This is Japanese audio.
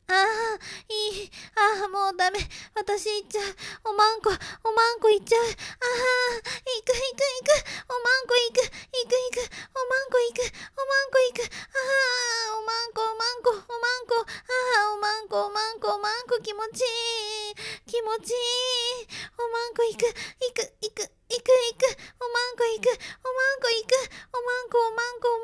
ああ、いい。ああ、もうダメ。私行っちゃう。おまんこ、おまんこ行っちゃう。ああ、行く行く行く。おまんこ行く。行く行く。おまんこ行く。おまんこ行く。ああ、おまんこおまんこおまんこ。ああ、おまんこおまんこおまんこ気持ちいい。気持ちいい。おまんこ行く。行く行く行く行く。おまんこ行く。おまんこ行く。おまんこおまんこお